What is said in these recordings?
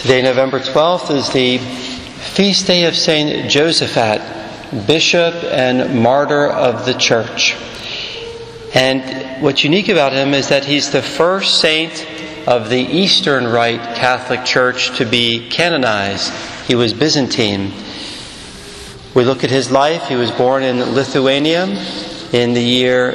Today, November 12th, is the feast day of Saint Josaphat, Bishop and Martyr of the Church. And what's unique about him is that he's the first saint of the Eastern Rite Catholic Church to be canonized. He was Byzantine. We look at his life. He was born in Lithuania in the year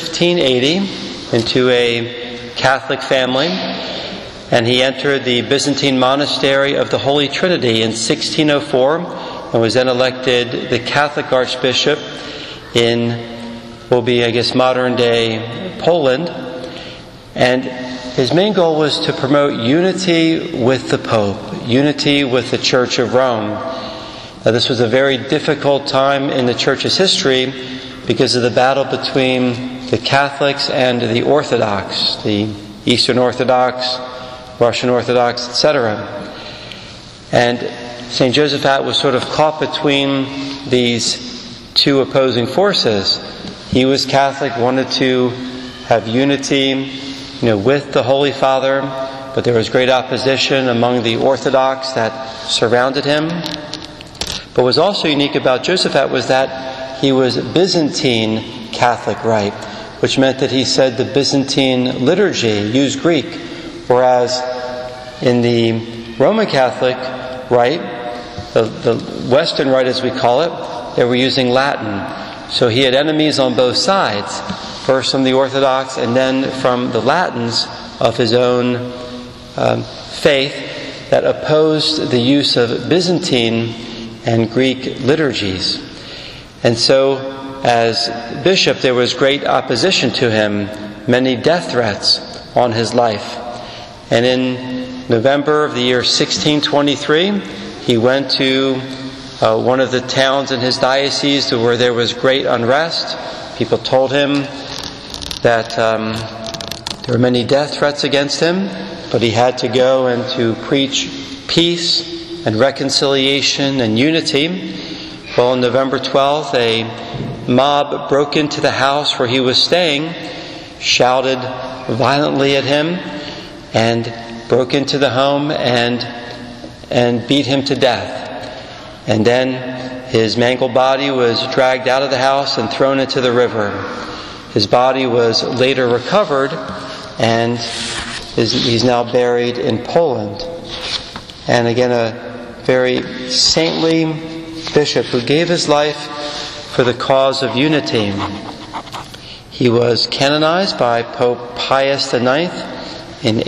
1580 into a Catholic family. And he entered the Byzantine monastery of the Holy Trinity in 1604 and was then elected the Catholic Archbishop in what will be, modern-day Poland. And his main goal was to promote unity with the Pope, unity with the Church of Rome. Now, this was a very difficult time in the Church's history because of the battle between the Catholics and the Orthodox, the Eastern Orthodox, Russian Orthodox, etc. And St. Josaphat was sort of caught between these two opposing forces. He was Catholic, wanted to have unity, with the Holy Father, but there was great opposition among the Orthodox that surrounded him. But what was also unique about Josaphat was that he was Byzantine Catholic Rite, which meant that he said the Byzantine liturgy, used Greek, whereas in the Roman Catholic Rite, the Western Rite as we call it, they were using Latin. So he had enemies on both sides, first from the Orthodox and then from the Latins of his own faith that opposed the use of Byzantine and Greek liturgies. And so, as bishop, there was great opposition to him, many death threats on his life. And in November of the year 1623, he went to one of the towns in his diocese where there was great unrest. People told him that there were many death threats against him, but he had to go and to preach peace and reconciliation and unity. Well, on November 12th, a mob broke into the house where he was staying, shouted violently at him, and broke into the home and beat him to death. And then his mangled body was dragged out of the house and thrown into the river. His body was later recovered, and he's now buried in Poland. And again, a very saintly bishop who gave his life for the cause of unity. He was canonized by Pope Pius IX in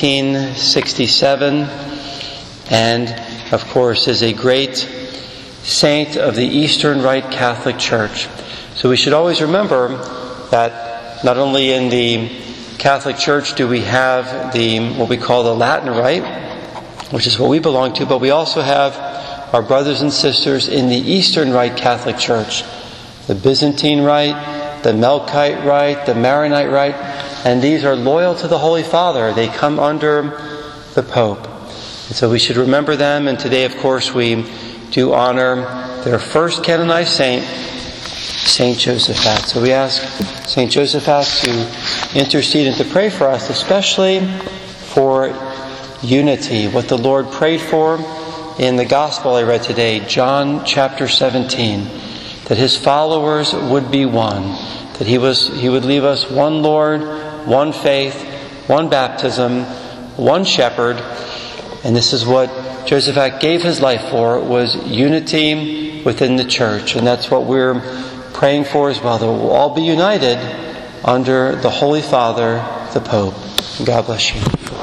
1867, and of course is a great saint of the Eastern Rite Catholic Church. So we should always remember that not only in the Catholic Church do we have what we call the Latin Rite, which is what we belong to, but we also have our brothers and sisters in the Eastern Rite Catholic Church, the Byzantine Rite, the Melkite Rite, the Maronite Rite, and these are loyal to the Holy Father. They come under the Pope. And so we should remember them, and today, of course, we do honor their first canonized saint, Saint Josaphat. So we ask Saint Josaphat to intercede and to pray for us, especially for unity, what the Lord prayed for in the Gospel I read today, John chapter 17, that his followers would be one, that he would leave us one Lord, one faith, one baptism, one shepherd. And this is what Josaphat gave his life for, was unity within the church. And that's what we're praying for as well, that we'll all be united under the Holy Father, the Pope. God bless you.